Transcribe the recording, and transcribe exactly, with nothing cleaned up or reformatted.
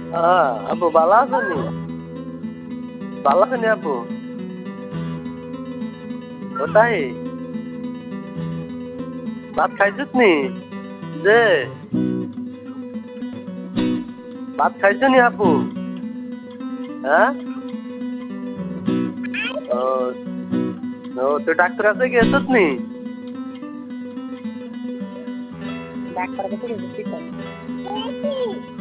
হ্যাঁ আপু ভালো আছেন? ভালো আছেন আপু? ওটাই ভাত খাইছিস নি? যে ভাত খাইছো নি আপু? হ্যাঁ ও ও তুই ডাক্তার কাছে গেছিস নি? ডাক্তার কাছে গেছি তো।